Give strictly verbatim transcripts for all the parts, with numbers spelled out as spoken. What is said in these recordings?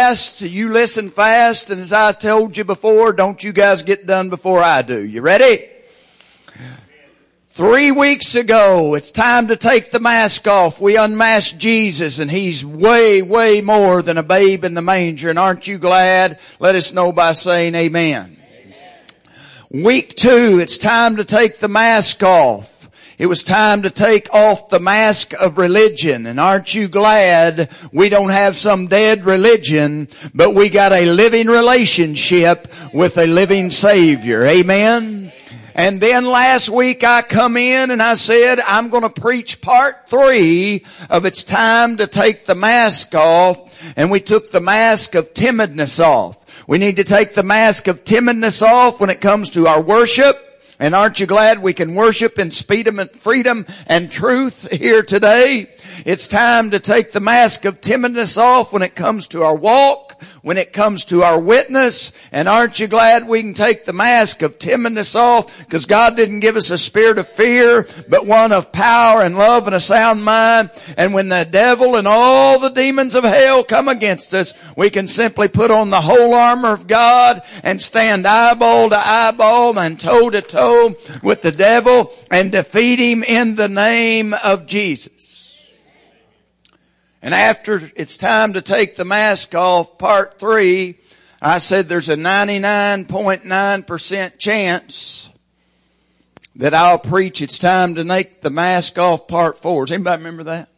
fast. You listen fast. And as I told you before, don't you guys get done before I do. You ready? Three weeks ago, it's time to take the mask off. We unmasked Jesus, and He's way, way more than a babe in the manger. And aren't you glad? Let us know by saying amen. Amen. Week two, it's time to take the mask off. It was time to take off the mask of religion. And aren't you glad we don't have some dead religion, but we got a living relationship with a living Savior. Amen? And then last week I come in and I said, I'm going to preach part three of It's Time to Take the Mask Off. And we took the mask of timidness off. We need to take the mask of timidness off when it comes to our worship. And aren't you glad we can worship in freedom and truth here today? It's time to take the mask of timidness off when it comes to our walk, when it comes to our witness. And aren't you glad we can take the mask of timidness off? Because God didn't give us a spirit of fear, but one of power and love and a sound mind. And when the devil and all the demons of hell come against us, we can simply put on the whole armor of God and stand eyeball to eyeball and toe to toe with the devil and defeat him in the name of Jesus. And after it's time to take the mask off, part three, I said there's a ninety-nine point nine percent chance that I'll preach It's Time to Take the Mask Off part four. Does anybody remember that?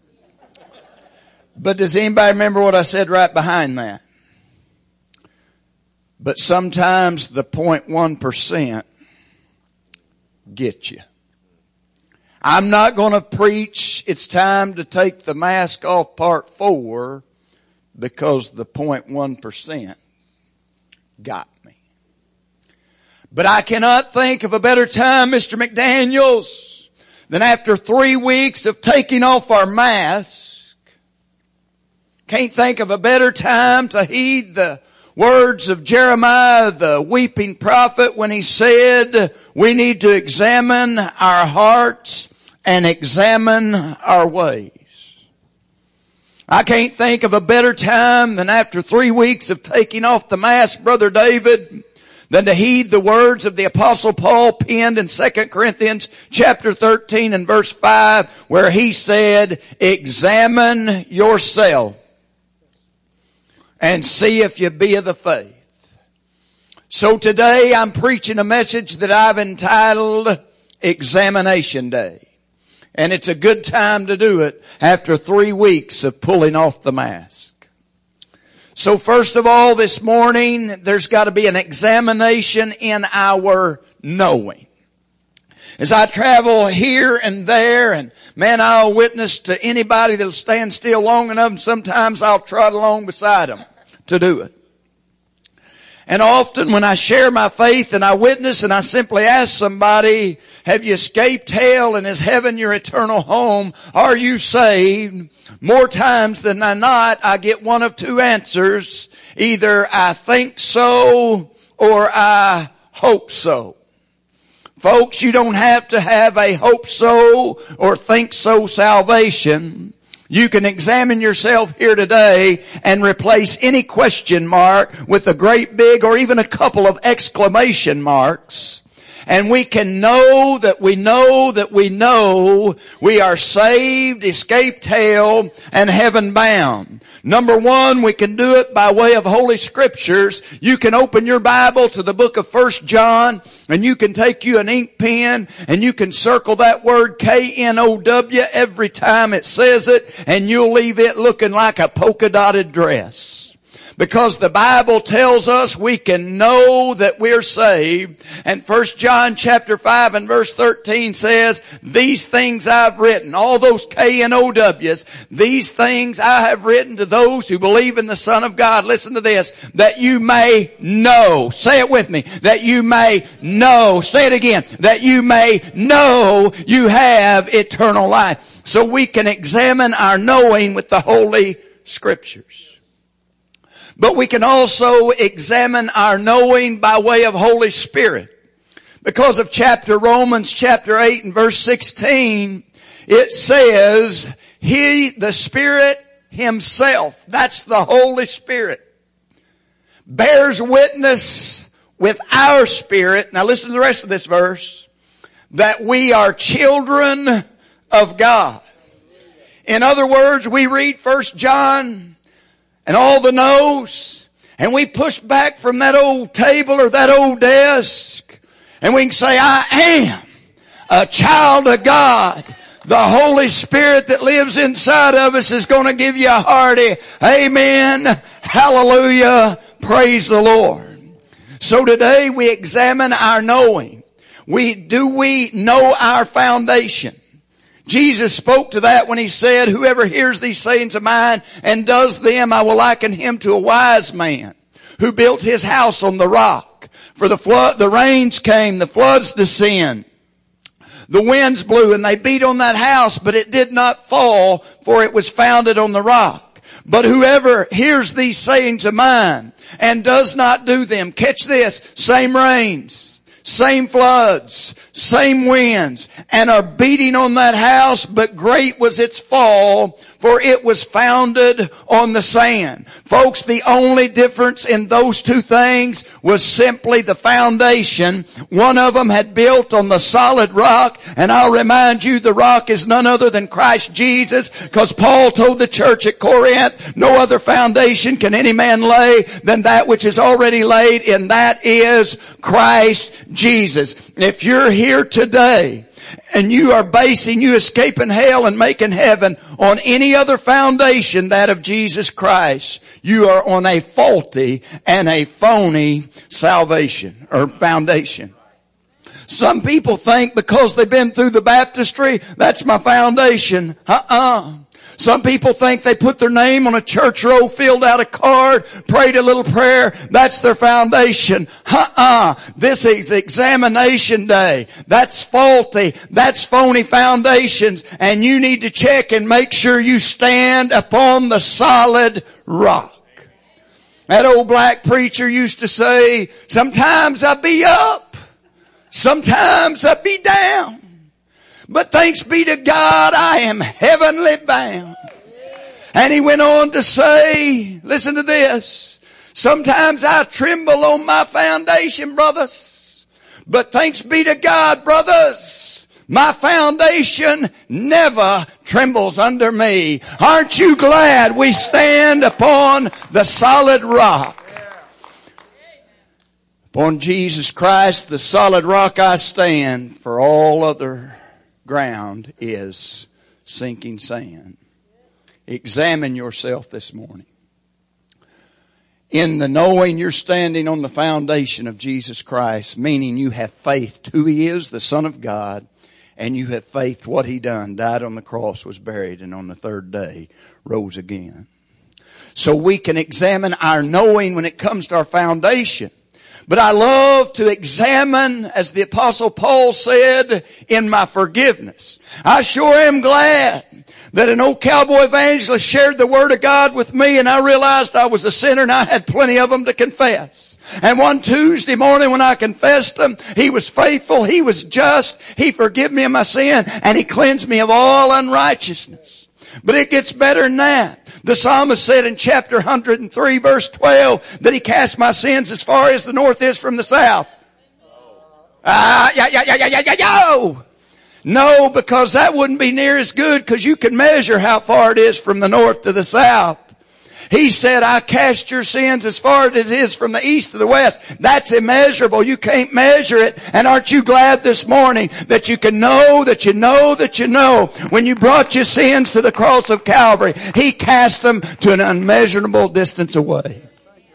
But does anybody remember what I said right behind that? But sometimes the zero point one percent get you. I'm not going to preach It's Time to Take the Mask Off part four because the zero point one percent got me. But I cannot think of a better time, Mister McDaniels, than after three weeks of taking off our mask. Can't think of a better time to heed the words of Jeremiah, the weeping prophet, when he said, we need to examine our hearts and examine our ways. I can't think of a better time than after three weeks of taking off the mask, Brother David, than to heed the words of the Apostle Paul penned in Second Corinthians chapter thirteen and verse five, where he said, examine yourself and see if you be of the faith. So today I'm preaching a message that I've entitled Examination Day. And it's a good time to do it after three weeks of pulling off the mask. So first of all, this morning, there's got to be an examination in our knowing. As I travel here and there, and man, I'll witness to anybody that'll stand still long enough, and sometimes I'll trot along beside them to do it. And often when I share my faith and I witness and I simply ask somebody, have you escaped hell and is heaven your eternal home? Are you saved? More times than not, I get one of two answers. Either I think so or I hope so. Folks, you don't have to have a hope so or think so salvation. You can examine yourself here today and replace any question mark with a great big or even a couple of exclamation marks. And we can know that we know that we know we are saved, escaped hell, and heaven bound. Number one, we can do it by way of Holy Scriptures. You can open your Bible to the book of First John, and you can take you an ink pen, and you can circle that word K N O W every time it says it, and you'll leave it looking like a polka dotted dress. Because the Bible tells us we can know that we're saved. And First John chapter five and verse thirteen says, these things I've written, all those K and O W's, these things I have written to those who believe in the Son of God. Listen to this, that you may know. Say it with me. That you may know. Say it again. That you may know you have eternal life. So we can examine our knowing with the Holy Scriptures. But we can also examine our knowing by way of Holy Spirit. Because of chapter Romans chapter eight and verse sixteen, it says, He, the Spirit Himself, that's the Holy Spirit, bears witness with our spirit, now listen to the rest of this verse, that we are children of God. In other words, we read First John and all the no's, and we push back from that old table or that old desk, and we can say, I am a child of God. The Holy Spirit that lives inside of us is going to give you a hearty amen, hallelujah, praise the Lord. So today we examine our knowing. We, do we know our foundation? Jesus spoke to that when He said, whoever hears these sayings of mine and does them, I will liken him to a wise man who built his house on the rock. For the flood, the rains came, the floods descended. The winds blew and they beat on that house, but it did not fall, for it was founded on the rock. But whoever hears these sayings of mine and does not do them, catch this, same rains, same floods, same winds, and are beating on that house, but great was its fall, for it was founded on the sand. Folks, the only difference in those two things was simply the foundation. One of them had built on the solid rock, and I'll remind you the rock is none other than Christ Jesus, because Paul told the church at Corinth, no other foundation can any man lay than that which is already laid, and that is Christ Jesus. If you're here today and you are basing you escaping hell and making heaven on any other foundation, that of Jesus Christ, you are on a faulty and a phony salvation or foundation. Some people think because they've been through the baptistry, that's my foundation. Uh-uh. Some people think they put their name on a church roll, filled out a card, prayed a little prayer. That's their foundation. Uh-uh. This is examination day. That's faulty. That's phony foundations. And you need to check and make sure you stand upon the solid rock. That old black preacher used to say, sometimes I be up, sometimes I be down. But thanks be to God, I am heavenly bound. And he went on to say, listen to this, sometimes I tremble on my foundation, brothers. But thanks be to God, brothers, my foundation never trembles under me. Aren't you glad we stand upon the solid rock? Upon Jesus Christ, the solid rock I stand, for all other ground is sinking sand. Examine yourself this morning. In the knowing you're standing on the foundation of Jesus Christ, meaning you have faith who He is, the Son of God, and you have faith what He done, died on the cross, was buried, and on the third day rose again. So we can examine our knowing when it comes to our foundation. But I love to examine, as the Apostle Paul said, in my forgiveness. I sure am glad that an old cowboy evangelist shared the Word of God with me, and I realized I was a sinner and I had plenty of them to confess. And one Tuesday morning when I confessed them, He was faithful, He was just, He forgave me of my sin, and He cleansed me of all unrighteousness. But it gets better than that. The psalmist said in chapter one hundred three verse twelve that He cast my sins as far as the north is from the south. Ah, yeah, yeah, yeah, yeah, yeah, yeah, yo! No, because that wouldn't be near as good, because you can measure how far it is from the north to the south. He said, I cast your sins as far as it is from the east to the west. That's immeasurable. You can't measure it. And aren't you glad this morning that you can know that you know that you know when you brought your sins to the cross of Calvary, He cast them to an unmeasurable distance away.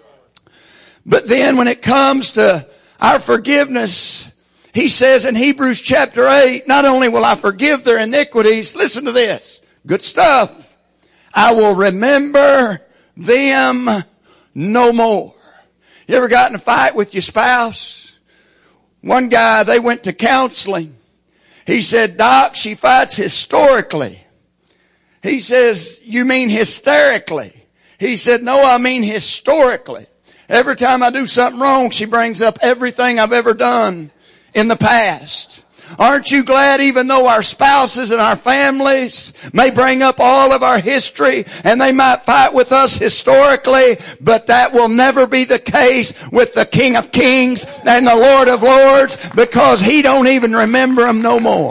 But then when it comes to our forgiveness, He says in Hebrews chapter eight, not only will I forgive their iniquities, listen to this, good stuff, I will remember them no more. You ever got in a fight with your spouse? One guy, they went to counseling. He said, Doc, she fights historically. He says, you mean hysterically? He said, no, I mean historically. Every time I do something wrong, she brings up everything I've ever done in the past. Aren't you glad even though our spouses and our families may bring up all of our history and they might fight with us historically, but that will never be the case with the King of Kings and the Lord of Lords, because He don't even remember them no more.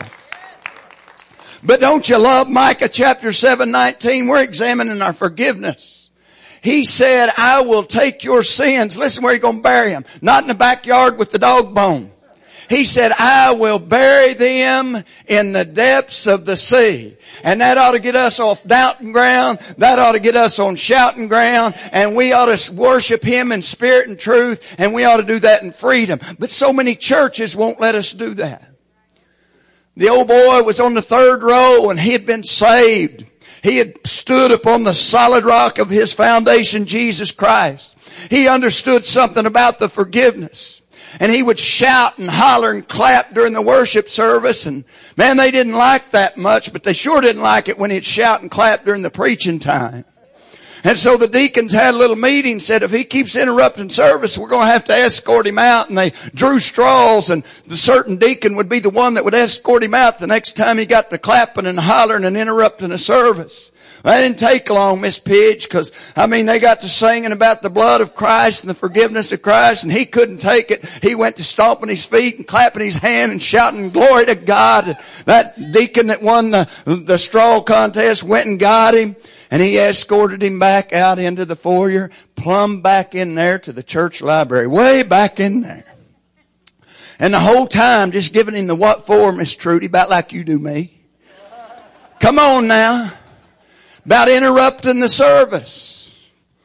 But don't you love Micah chapter seven nineteen? We're examining our forgiveness. He said, I will take your sins. Listen, where you're going to bury them. Not in the backyard with the dog bone. He said, I will bury them in the depths of the sea. And that ought to get us off doubting ground. That ought to get us on shouting ground. And we ought to worship Him in spirit and truth. And we ought to do that in freedom. But so many churches won't let us do that. The old boy was on the third row and he had been saved. He had stood upon the solid rock of his foundation, Jesus Christ. He understood something about the forgiveness. And he would shout and holler and clap during the worship service. And man, they didn't like that much, but they sure didn't like it when he'd shout and clap during the preaching time. And so the deacons had a little meeting, said if he keeps interrupting service, we're going to have to escort him out. And they drew straws, and the certain deacon would be the one that would escort him out the next time he got to clapping and hollering and interrupting a service. That didn't take long, Miss Pidge, because, I mean, they got to singing about the blood of Christ and the forgiveness of Christ, and he couldn't take it. He went to stomping his feet and clapping his hand and shouting, glory to God. And that deacon that won the, the straw contest went and got him, and he escorted him back out into the foyer, plumb back in there to the church library, way back in there. And the whole time just giving him the what for, Miss Trudy, about like you do me. Come on now. About interrupting the service.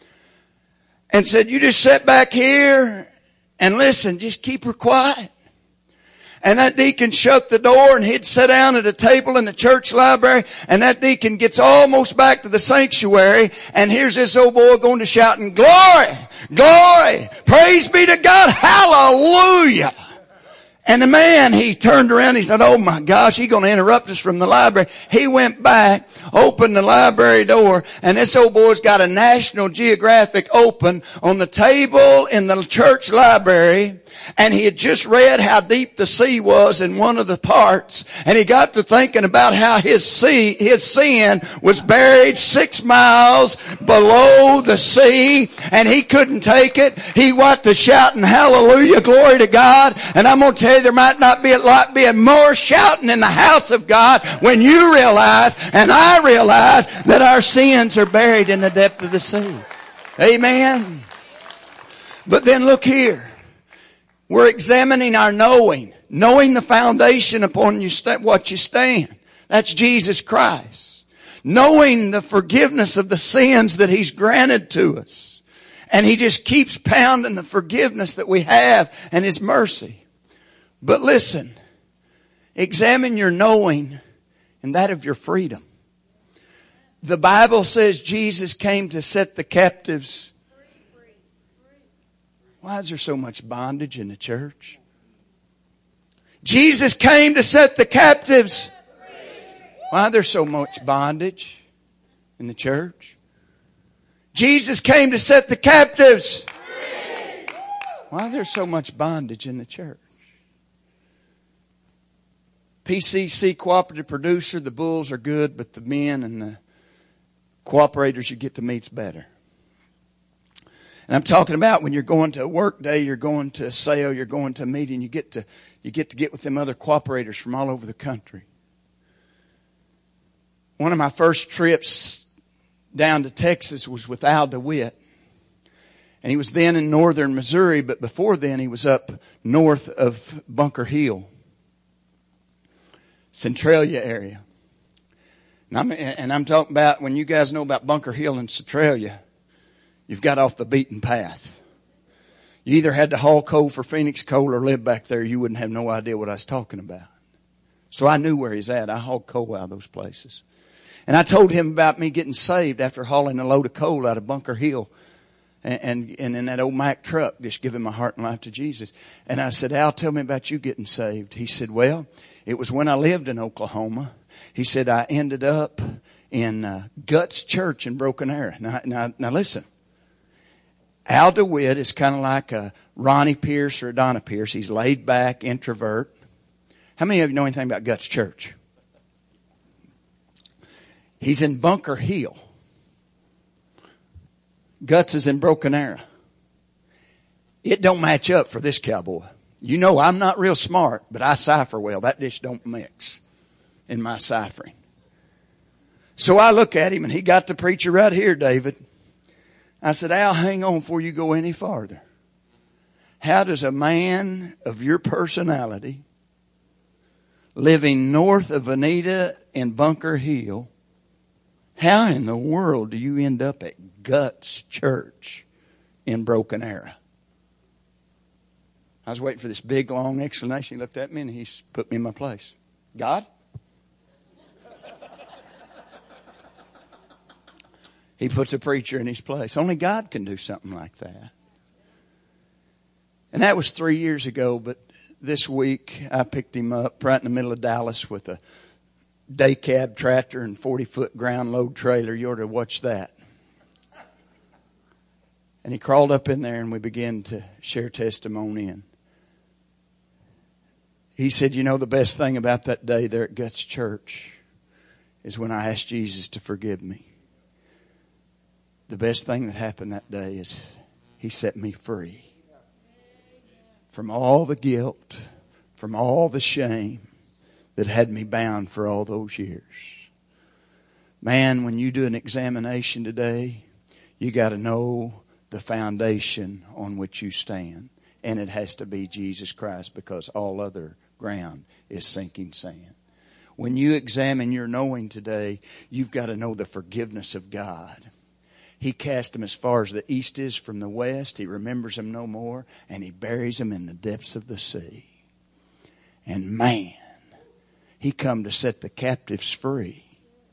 And said, you just sit back here and listen, just keep her quiet. And that deacon shut the door and he'd sit down at a table in the church library, and that deacon gets almost back to the sanctuary, and here's this old boy going to shouting, glory, glory, praise be to God, hallelujah. And the man, he turned around, he said, oh my gosh, he's going to interrupt us from the library. He went back, opened the library door, and this old boy's got a National Geographic open on the table in the church library. And he had just read how deep the sea was in one of the parts. And he got to thinking about how his sea, his sin was buried six miles below the sea. And he couldn't take it. He went to shouting, hallelujah, glory to God. And I'm going to tell you, there might not be a lot being more shouting in the house of God when you realize, and I realize, that our sins are buried in the depth of the sea. Amen. But then look here. We're examining our knowing. Knowing the foundation upon you st- what you stand. That's Jesus Christ. Knowing the forgiveness of the sins that He's granted to us. And He just keeps pounding the forgiveness that we have and His mercy. But listen. Examine your knowing and that of your freedom. The Bible says Jesus came to set the captives. Why is there so much bondage in the church? Jesus came to set the captives. Why is there so much bondage in the church? Jesus came to set the captives. Why is there so much bondage in the church? P C C, cooperative producer, the bulls are good, but the men and the cooperators you get to meet's better. And I'm talking about when you're going to a work day, you're going to a sale, you're going to a meeting, you get to, you get to get with them other cooperators from all over the country. One of my first trips down to Texas was with Al DeWitt. And he was then in northern Missouri, but before then he was up north of Bunker Hill, Centralia area. And I'm, and I'm talking about when you guys know about Bunker Hill and Centralia, you've got off the beaten path. You either had to haul coal for Phoenix Coal or live back there. You wouldn't have no idea what I was talking about. So I knew where he's at. I hauled coal out of those places. And I told him about me getting saved after hauling a load of coal out of Bunker Hill. And, and, and in that old Mack truck, just giving my heart and life to Jesus. And I said, Al, tell me about you getting saved. He said, well, it was when I lived in Oklahoma. He said, I ended up in uh, Guts Church in Broken Arrow. Now, now, now listen. Al DeWitt is kind of like a Ronnie Pierce or a Donna Pierce. He's laid back, introvert. How many of you know anything about Guts Church? He's in Bunker Hill. Guts is in Broken Arrow. It don't match up for this cowboy. You know I'm not real smart, but I cipher well. That just don't mix in my ciphering. So I look at him, and he got the preacher right here, David. I said, Al, hang on before you go any farther. How does a man of your personality, living north of Anita in Bunker Hill, how in the world do you end up at Guts Church in Broken Arrow? I was waiting for this big, long explanation. He looked at me and he put me in my place. God? He put the preacher in his place. Only God can do something like that. And that was three years ago, but this week I picked him up right in the middle of Dallas with a day cab tractor and forty-foot ground load trailer. You ought to watch that. And he crawled up in there and we began to share testimony. And he said, you know, the best thing about that day there at Guts Church is when I asked Jesus to forgive me. The best thing that happened that day is he set me free from all the guilt, from all the shame that had me bound for all those years. Man, when you do an examination today, you got to know the foundation on which you stand. And it has to be Jesus Christ, because all other ground is sinking sand. When you examine your knowing today, you've got to know the forgiveness of God. He cast them as far as the east is from the west. He remembers them no more. And he buries them in the depths of the sea. And man, he come to set the captives free.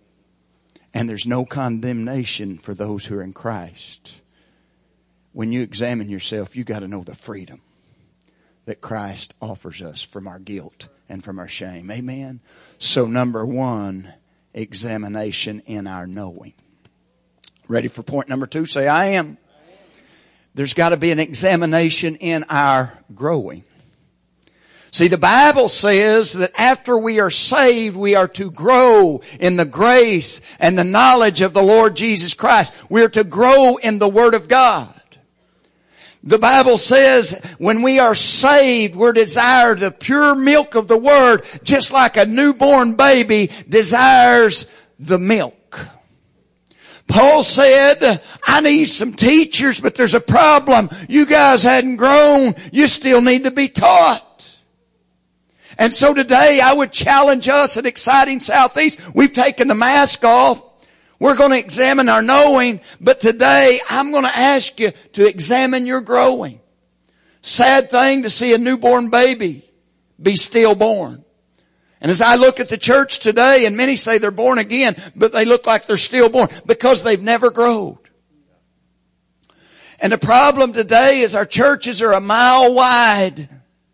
And there's no condemnation for those who are in Christ. When you examine yourself, you got to know the freedom that Christ offers us from our guilt and from our shame. Amen? So number one, examination in our knowing. Ready for point number two? Say, I am. There's got to be an examination in our growing. See, the Bible says that after we are saved, we are to grow in the grace and the knowledge of the Lord Jesus Christ. We are to grow in the Word of God. The Bible says when we are saved, we're desired the pure milk of the Word, just like a newborn baby desires the milk. Paul said, I need some teachers, but there's a problem. You guys hadn't grown. You still need to be taught. And so today I would challenge us at Exciting Southeast. We've taken the mask off. We're going to examine our knowing, but today I'm going to ask you to examine your growing. Sad thing to see a newborn baby be stillborn. And as I look at the church today, and many say they're born again, but they look like they're stillborn because they've never grown. And the problem today is our churches are a mile wide,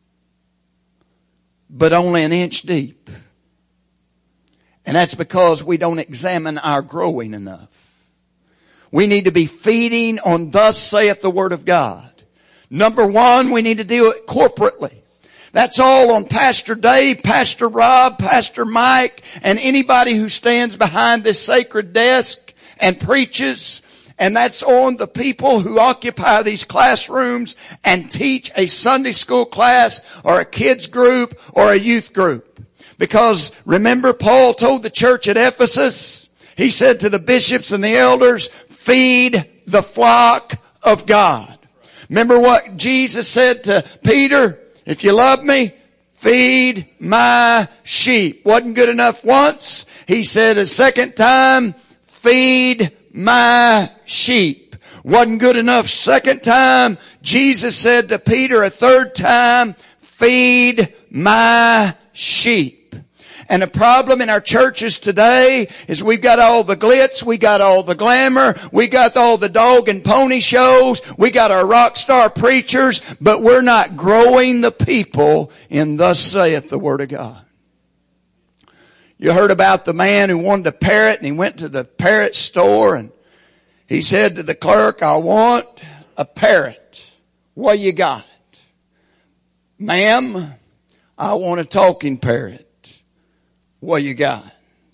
but only an inch deep. And that's because we don't examine our growing enough. We need to be feeding on thus saith the Word of God. Number one, we need to do it corporately. That's all on Pastor Dave, Pastor Rob, Pastor Mike, and anybody who stands behind this sacred desk and preaches. And that's on the people who occupy these classrooms and teach a Sunday school class or a kids group or a youth group. Because remember, Paul told the church at Ephesus, he said to the bishops and the elders, feed the flock of God. Remember what Jesus said to Peter? If you love me, feed my sheep. Wasn't good enough once. He said a second time, feed my sheep. Wasn't good enough second time. Jesus said to Peter a third time, feed my sheep. And the problem in our churches today is we've got all the glitz, we got all the glamour, we got all the dog and pony shows, we got our rock star preachers, but we're not growing the people in thus saith the Word of God. You heard about the man who wanted a parrot, and he went to the parrot store and he said to the clerk, I want a parrot. What you got? Ma'am, I want a talking parrot. What you got?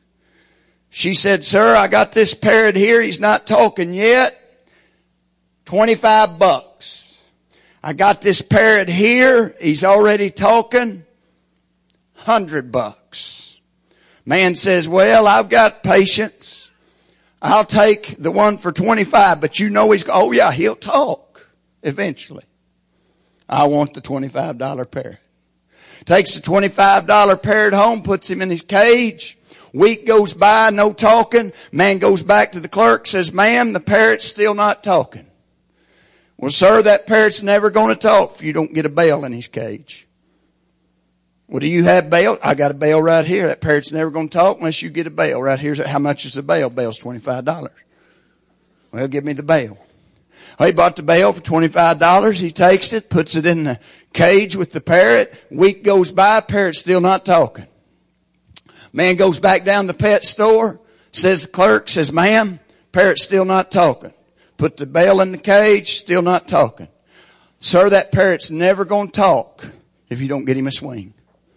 She said, sir, I got this parrot here. He's not talking yet. twenty-five bucks. I got this parrot here. He's already talking. one hundred bucks. Man says, well, I've got patience. I'll take the one for twenty-five, but you know he's, oh yeah, he'll talk eventually. I want the twenty-five dollar parrot. Takes the twenty-five dollar parrot home, puts him in his cage. Week goes by, no talking. Man goes back to the clerk, says, ma'am, the parrot's still not talking. Well, sir, that parrot's never going to talk if you don't get a bell in his cage. Well, do you have bail? I got a bail right here. That parrot's never going to talk unless you get a bail. Right here's how much is the bail? Bail's twenty-five dollars. Well, give me the bail. Well, he bought the bail for twenty-five dollars. He takes it, puts it in the cage with the parrot. Week goes by, parrot's still not talking. Man goes back down to the pet store, says the clerk, says, ma'am, parrot's still not talking. Put the bail in the cage, still not talking. Sir, that parrot's never going to talk if you don't get him a swing.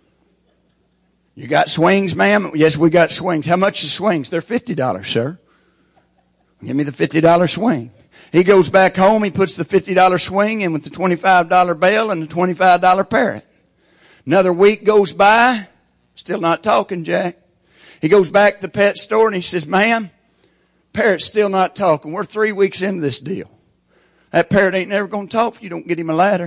You got swings, ma'am? Yes, we got swings. How much is swings? They're fifty dollars, sir. Give me the fifty dollar swing. He goes back home. He puts the fifty dollar swing in with the twenty-five dollar bail and the twenty-five dollar parrot. Another week goes by. Still not talking, Jack. He goes back to the pet store and he says, ma'am, parrot's still not talking. We're three weeks into this deal. That parrot ain't never going to talk if you don't get him a ladder.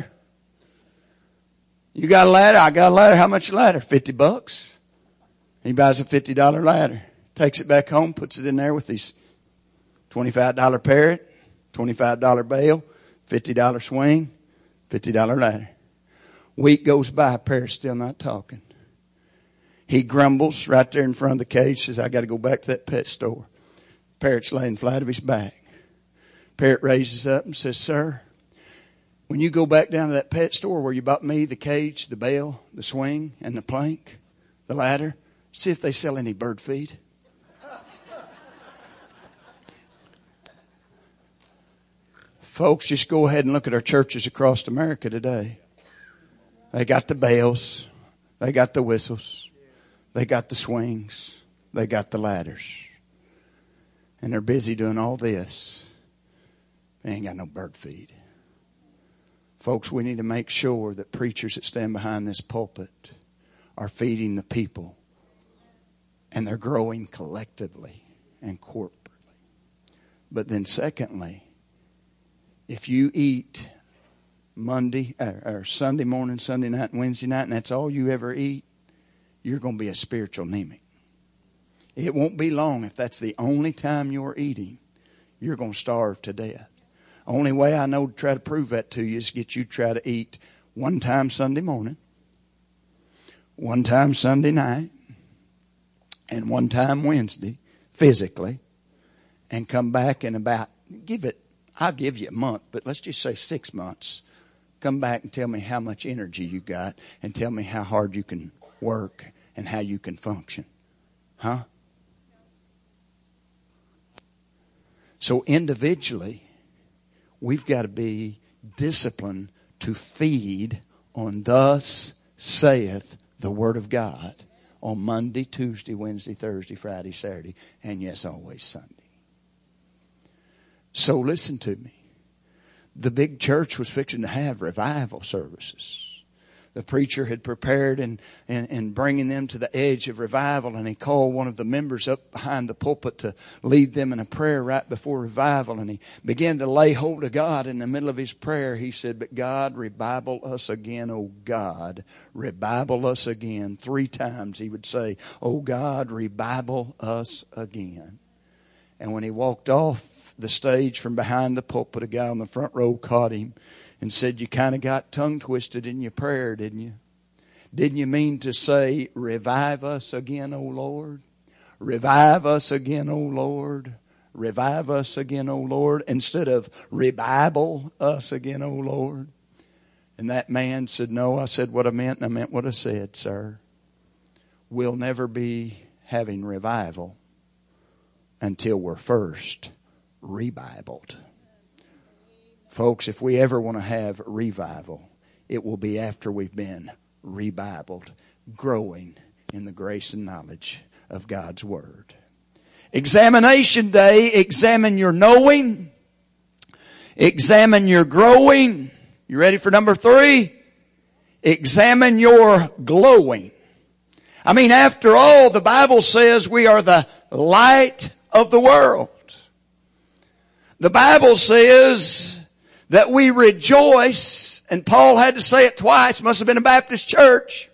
You got a ladder? I got a ladder. How much a ladder? fifty bucks. He buys a fifty dollar ladder. Takes it back home, puts it in there with his twenty-five dollar parrot, twenty-five dollar bail, fifty dollar swing, fifty dollar ladder. Week goes by, parrot's still not talking. He grumbles right there in front of the cage, says, I got to go back to that pet store. Parrot's laying flat of his back. Parrot raises up and says, sir, when you go back down to that pet store where you bought me the cage, the bail, the swing, and the plank, the ladder, see if they sell any bird feed. Folks, just go ahead and look at our churches across America today. They got the bells. They got the whistles. They got the swings. They got the ladders. And they're busy doing all this. They ain't got no bird feed. Folks, we need to make sure that preachers that stand behind this pulpit are feeding the people. And they're growing collectively and corporately. But then secondly, if you eat Monday or, or Sunday morning, Sunday night, and Wednesday night, and that's all you ever eat, you're going to be a spiritual anemic. It won't be long if that's the only time you're eating. You're going to starve to death. Only way I know to try to prove that to you is get you to try to eat one time Sunday morning, one time Sunday night, and one time Wednesday, physically, and come back in about, give it, I'll give you a month, but let's just say six months. Come back and tell me how much energy you got and tell me how hard you can work and how you can function. Huh? So individually, we've got to be disciplined to feed on thus saith the Word of God on Monday, Tuesday, Wednesday, Thursday, Friday, Saturday, and yes, always Sunday. So listen to me. The big church was fixing to have revival services. The preacher had prepared and, and, and bringing them to the edge of revival, and he called one of the members up behind the pulpit to lead them in a prayer right before revival, and he began to lay hold of God. In the middle of his prayer, he said, but God, revival us again, oh God, revival us again. Three times he would say, oh God, revival us again. And when he walked off the stage from behind the pulpit, a guy on the front row caught him and said, you kind of got tongue twisted in your prayer, didn't you? Didn't you mean to say, revive us again, O Lord? Revive us again, O Lord. Revive us again, O Lord. Instead of revival us again, O Lord. And that man said, no, I said what I meant and I meant what I said, sir. We'll never be having revival until we're first revivaled. Folks, if we ever want to have revival, it will be after we've been rebibled, growing in the grace and knowledge of God's Word. Examination day, examine your knowing, examine your growing. You ready for number three? Examine your glowing. I mean, after all, the Bible says we are the light of the world. The Bible says that we rejoice, and Paul had to say it twice, must have been a Baptist church.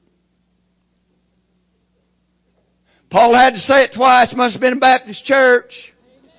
Paul had to say it twice, must have been a Baptist church.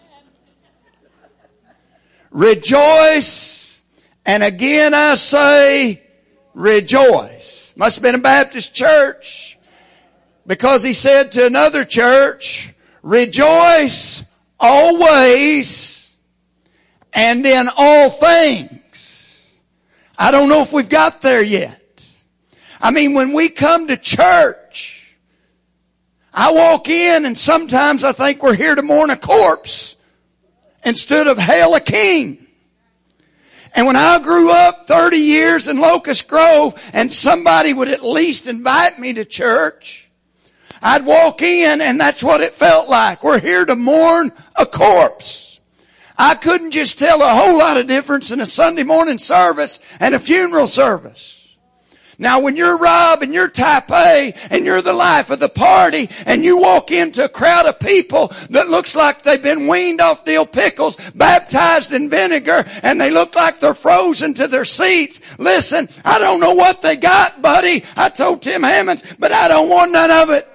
Rejoice, and again I say, rejoice. Must have been a Baptist church. Because he said to another church, rejoice always and in all things. I don't know if we've got there yet. I mean, when we come to church, I walk in and sometimes I think we're here to mourn a corpse instead of hail a king. And when I grew up thirty years in Locust Grove and somebody would at least invite me to church, I'd walk in and that's what it felt like. We're here to mourn a corpse. I couldn't just tell a whole lot of difference in a Sunday morning service and a funeral service. Now when you're Rob and you're type A and you're the life of the party and you walk into a crowd of people that looks like they've been weaned off dill pickles, baptized in vinegar, and they look like they're frozen to their seats. Listen, I don't know what they got, buddy. I told Tim Hammonds, but I don't want none of it.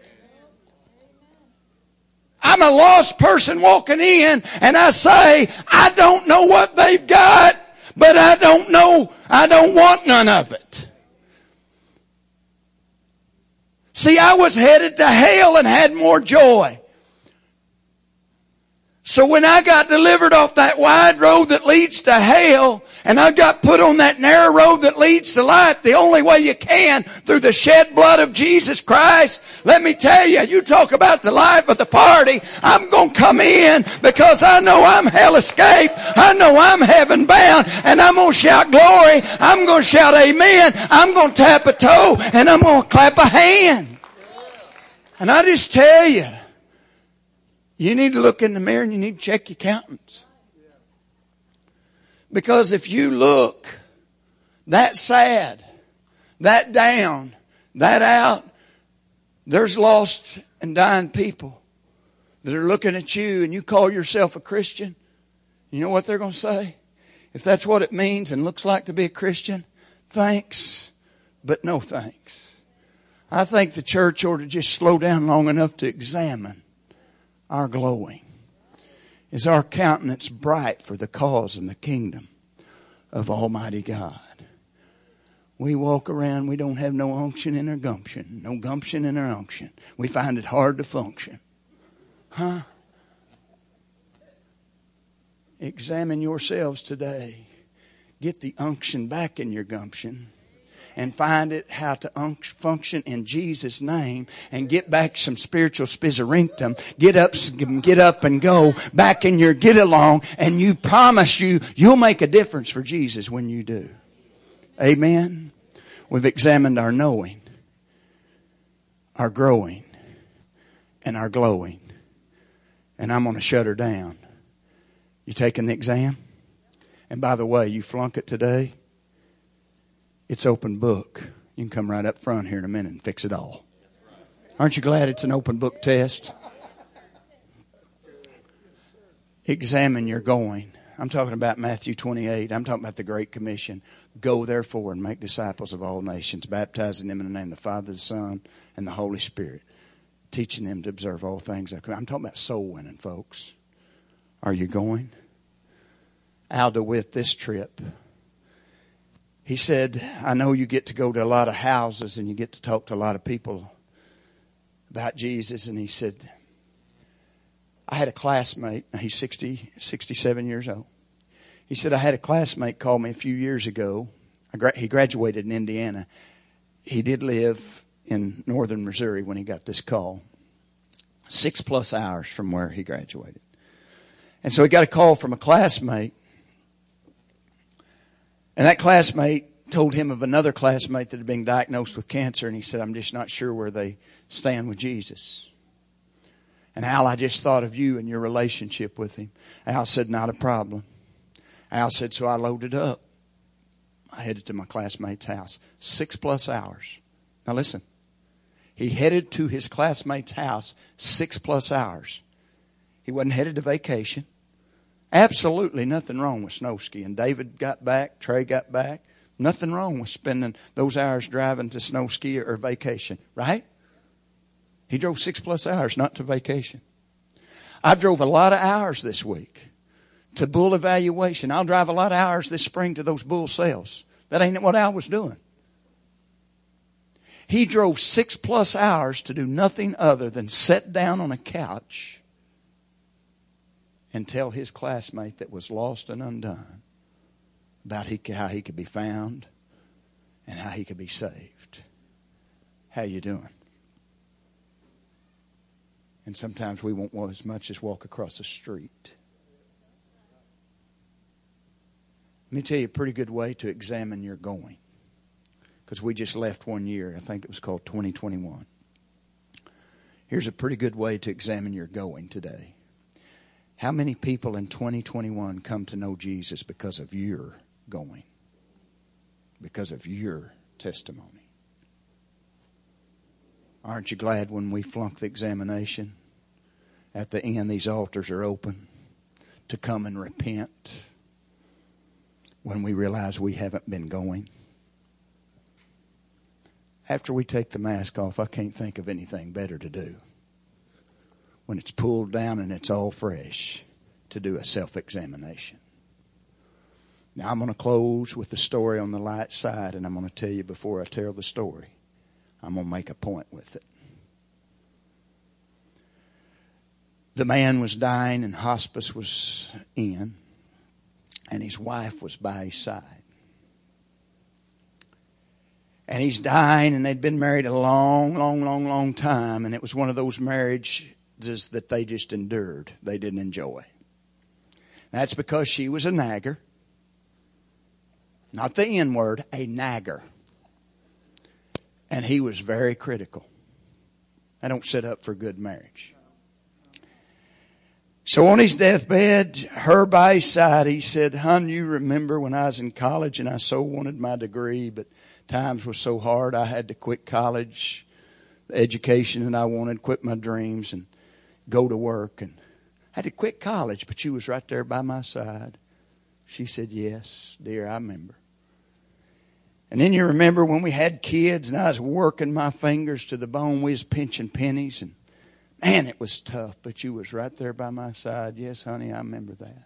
I'm a lost person walking in and I say, I don't know what they've got, but I don't know, I don't want none of it. See, I was headed to hell and had more joy. So when I got delivered off that wide road that leads to hell, and I got put on that narrow road that leads to life, the only way you can, through the shed blood of Jesus Christ, let me tell you, you talk about the life of the party, I'm going to come in because I know I'm hell escaped, I know I'm heaven bound, and I'm going to shout glory, I'm going to shout amen, I'm going to tap a toe, and I'm going to clap a hand. And I just tell you, you need to look in the mirror and you need to check your countenance. Because if you look that sad, that down, that out, there's lost and dying people that are looking at you and you call yourself a Christian. You know what they're going to say? If that's what it means and looks like to be a Christian, thanks, but no thanks. I think the church ought to just slow down long enough to examine our glowing. Is our countenance bright for the cause and the kingdom of Almighty God? We walk around, we don't have no unction in our gumption. No gumption in our unction. We find it hard to function. Huh? Examine yourselves today. Get the unction back in your gumption. And find it how to unc- function in Jesus' name and get back some spiritual spizarinctum. Get up, get up and go back in your get along, and you promise you, you'll make a difference for Jesus when you do. Amen. We've examined our knowing, our growing, and our glowing. And I'm going to shut her down. You taking the exam? And by the way, you flunk it today. It's open book. You can come right up front here in a minute and fix it all. Aren't you glad it's an open book test? Examine your going. I'm talking about Matthew twenty-eight. I'm talking about the Great Commission. Go therefore and make disciples of all nations, baptizing them in the name of the Father, the Son, and the Holy Spirit, teaching them to observe all things. I'm talking about soul winning, folks. Are you going? Al DeWitt, this trip, he said, I know you get to go to a lot of houses and you get to talk to a lot of people about Jesus. And he said, I had a classmate. He's sixty, sixty-seven years old. He said, I had a classmate call me a few years ago. I gra- he graduated in Indiana. He did live in northern Missouri when he got this call. Six plus hours from where he graduated. And so he got a call from a classmate. And that classmate told him of another classmate that had been diagnosed with cancer, and he said, I'm just not sure where they stand with Jesus. And Al, I just thought of you and your relationship with him. Al said, not a problem. Al said, so I loaded up. I headed to my classmate's house. Six plus hours. Now listen. He headed to his classmate's house six plus hours. He wasn't headed to vacation. Absolutely nothing wrong with snow skiing. David got back. Trey got back. Nothing wrong with spending those hours driving to snow ski or vacation. Right? He drove six plus hours, not to vacation. I drove a lot of hours this week to bull evaluation. I'll drive a lot of hours this spring to those bull sales. That ain't what I was doing. He drove six plus hours to do nothing other than sit down on a couch and tell his classmate that was lost and undone about he, how he could be found and how he could be saved. How you doing? And sometimes we won't want as much as walk across the street. Let me tell you a pretty good way to examine your going. Because we just left one year. I think it was called twenty twenty-one. Here's a pretty good way to examine your going today. How many people in twenty twenty-one come to know Jesus because of your going? Because of your testimony? Aren't you glad when we flunk the examination? At the end, these altars are open to come and repent when we realize we haven't been going. After we take the mask off, I can't think of anything better to do. When it's pulled down and it's all fresh, to do a self-examination. Now I'm going to close with the story on the light side, and I'm going to tell you before I tell the story, I'm going to make a point with it. The man was dying and hospice was in, and his wife was by his side. And he's dying, and they'd been married a long, long, long, long time, and it was one of those marriages that they just endured. They didn't enjoy. That's because she was a nagger. Not the N word, a nagger. And he was very critical. I don't set up for good marriage. So on his deathbed, her by his side, he said, "Hon, you remember when I was in college and I so wanted my degree, but times were so hard I had to quit college, the education that I wanted, quit my dreams and go to work. And I had to quit college, but you was right there by my side." She said, "Yes, dear, I remember." And then you remember when we had kids and I was working my fingers to the bone. We was pinching pennies and man, it was tough, but you was right there by my side. "Yes, honey, I remember that."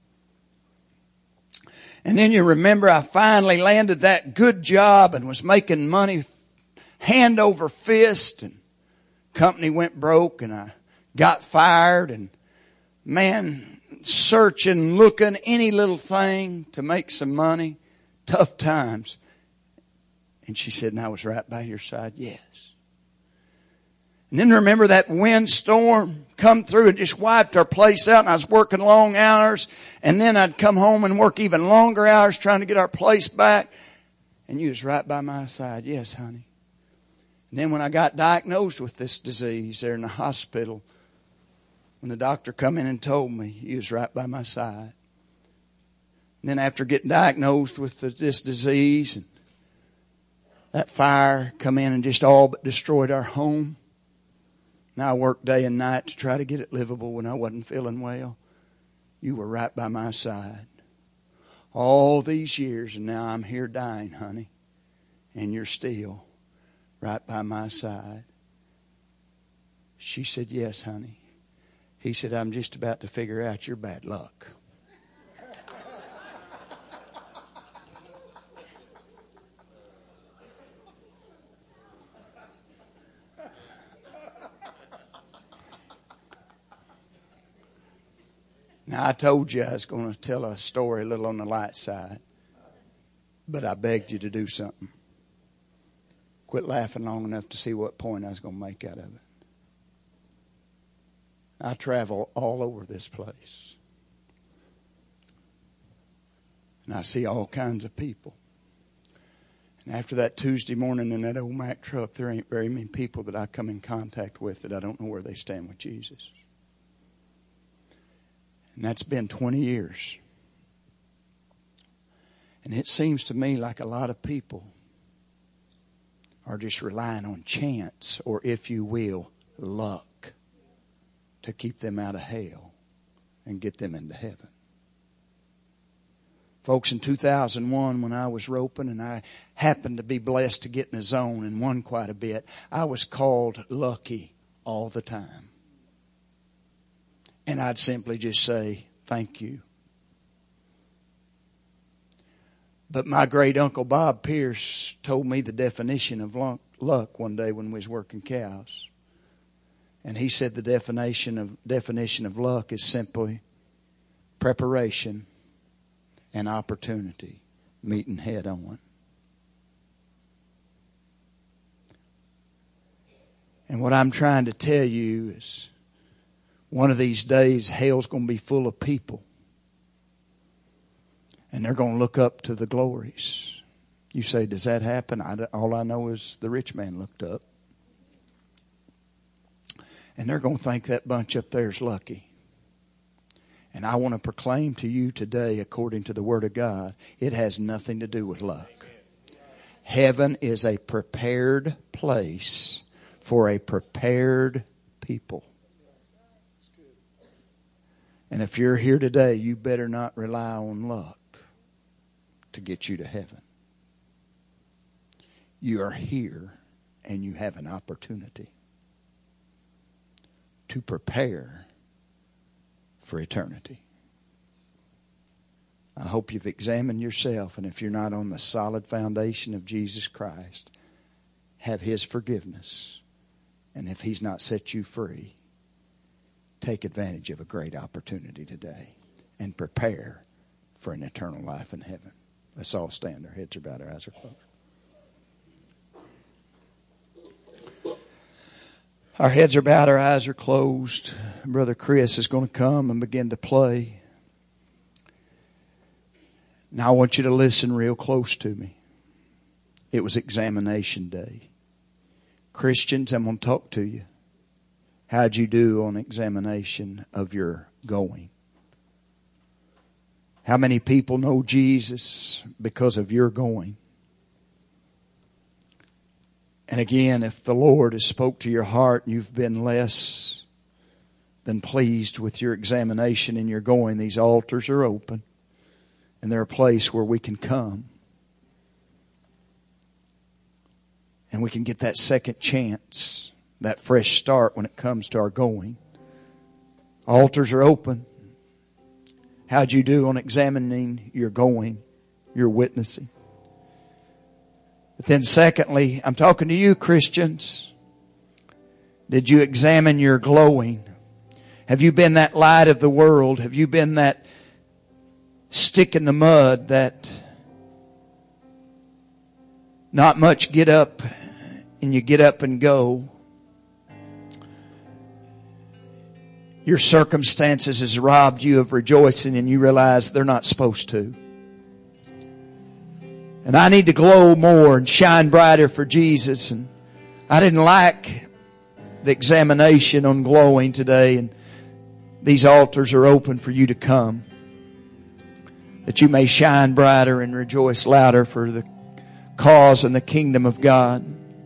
And then you remember I finally landed that good job and was making money hand over fist, and company went broke and I got fired, and man, searching, looking, any little thing to make some money. Tough times. And she said, "And I was right by your side." "Yes." And then remember that windstorm come through and just wiped our place out, and I was working long hours, and then I'd come home and work even longer hours trying to get our place back, and you was right by my side. "Yes, honey." And then when I got diagnosed with this disease there in the hospital, when the doctor come in and told me, you was right by my side. And then after getting diagnosed with this disease, and that fire come in and just all but destroyed our home. Now I worked day and night to try to get it livable when I wasn't feeling well. You were right by my side. All these years, and now I'm here dying, honey. And you're still right by my side. She said, "Yes, honey." He said, "I'm just about to figure out your bad luck." Now, I told you I was going to tell a story a little on the light side, but I begged you to do something. Quit laughing long enough to see what point I was going to make out of it. I travel all over this place, and I see all kinds of people. And after that Tuesday morning in that old Mack truck, there ain't very many people that I come in contact with that I don't know where they stand with Jesus. And that's been twenty years. And it seems to me like a lot of people are just relying on chance, or if you will, luck, to keep them out of hell and get them into heaven. Folks, in two thousand one, when I was roping and I happened to be blessed to get in the zone and won quite a bit, I was called lucky all the time. And I'd simply just say, thank you. But my great uncle Bob Pierce told me the definition of luck one day when we was working cows. And he said the definition of definition of luck is simply preparation and opportunity meeting head on. And what I'm trying to tell you is one of these days hell's going to be full of people. And they're going to look up to the glories. You say, does that happen? I, all I know is the rich man looked up. And they're going to think that bunch up there is lucky. And I want to proclaim to you today, according to the Word of God, it has nothing to do with luck. Heaven is a prepared place for a prepared people. And if you're here today, you better not rely on luck to get you to heaven. You are here and you have an opportunity to prepare for eternity. I hope you've examined yourself, and if you're not on the solid foundation of Jesus Christ, have His forgiveness. And if He's not set you free, take advantage of a great opportunity today and prepare for an eternal life in heaven. Let's all stand. Our heads are bowed, our eyes are closed. Our heads are bowed, our eyes are closed. Brother Chris is going to come and begin to play. Now I want you to listen real close to me. It was examination day. Christians, I'm going to talk to you. How'd you do on examination of your going? How many people know Jesus because of your going? And again, if the Lord has spoke to your heart and you've been less than pleased with your examination and your going, these altars are open. And they're a place where we can come. And we can get that second chance, that fresh start when it comes to our going. Altars are open. How'd you do on examining your going, your witnessing? But then secondly, I'm talking to you Christians. Did you examine your glowing? Have you been that light of the world? Have you been that stick in the mud that not much get up and you get up and go? Your circumstances has robbed you of rejoicing and you realize they're not supposed to. And I need to glow more and shine brighter for Jesus. And I didn't like the examination on glowing today. And these altars are open for you to come, that you may shine brighter and rejoice louder for the cause and the kingdom of God.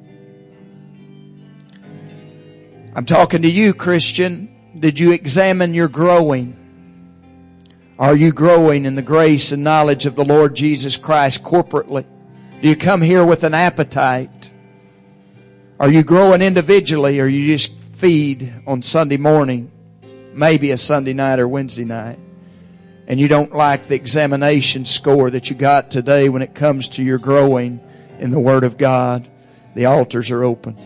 I'm talking to you, Christian. Did you examine your growing? Are you growing in the grace and knowledge of the Lord Jesus Christ corporately? Do you come here with an appetite? Are you growing individually, or you just feed on Sunday morning, maybe a Sunday night or Wednesday night, and you don't like the examination score that you got today when it comes to your growing in the Word of God? The altars are open.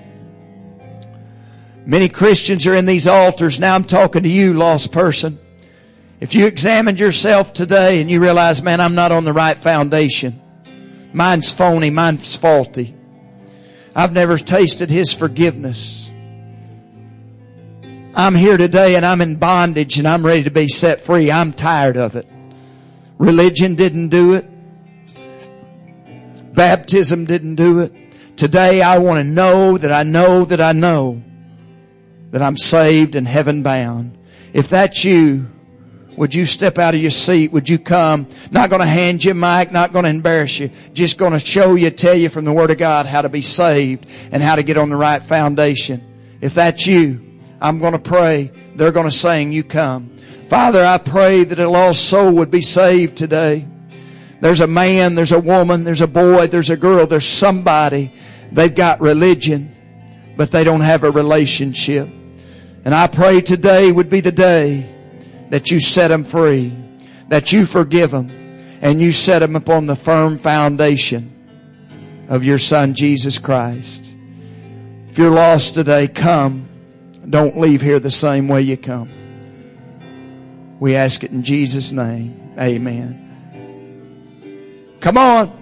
Many Christians are in these altars. Now I'm talking to you, lost person. If you examined yourself today and you realize, man, I'm not on the right foundation. Mine's phony. Mine's faulty. I've never tasted His forgiveness. I'm here today and I'm in bondage and I'm ready to be set free. I'm tired of it. Religion didn't do it. Baptism didn't do it. Today I want to know that I know that I know that I'm saved and heaven bound. If that's you, would you step out of your seat? Would you come? Not going to hand you a mic, not going to embarrass you. Just going to show you, tell you from the Word of God how to be saved and how to get on the right foundation. If that's you, I'm going to pray. They're going to sing. You come. Father, I pray that a lost soul would be saved today. There's a man, there's a woman, there's a boy, there's a girl, there's somebody. They've got religion, but they don't have a relationship. And I pray today would be the day that you set them free, that you forgive them, and you set them upon the firm foundation of your Son, Jesus Christ. If you're lost today, come. Don't leave here the same way you come. We ask it in Jesus' name. Amen. Come on.